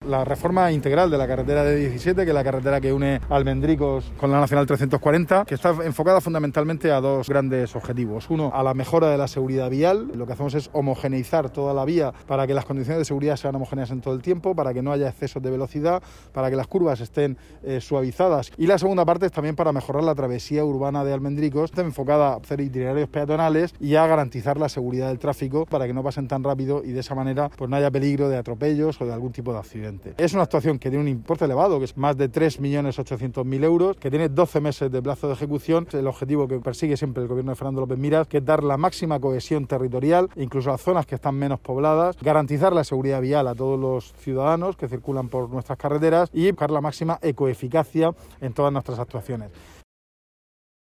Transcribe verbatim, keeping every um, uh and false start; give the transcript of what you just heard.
la reforma integral de la carretera D diecisiete, que es la carretera que une Almendricos con la Nacional trescientos cuarenta, que está enfocada fundamentalmente a dos grandes objetivos. Uno, a la mejora de la seguridad vial. Lo que hacemos es homogeneizar toda la vía para que las condiciones de seguridad sean homogéneas en todo el tiempo, para que no haya excesos de velocidad, para que las curvas estén eh, suavizadas. Y la segunda parte es también para mejorar la travesía urbana de Almendricos, está enfocada a hacer itinerarios peatonales y a garantizar la seguridad del tráfico para que no pasen tan rápido y de esa manera pues no haya peligro de atropellos o de algún tipo de accidente. Es una actuación que tiene un importe elevado, que es más de tres millones ochocientos mil euros, que tiene doce meses de plazo de ejecución. El objetivo que persigue siempre el gobierno de Fernando López Miras, que es dar la máxima cohesión territorial, incluso a zonas que están menos pobladas, garantizar la seguridad vial a todos los ciudadanos que circulan por nuestras carreteras y buscar la máxima ecoeficacia en todas nuestras actuaciones.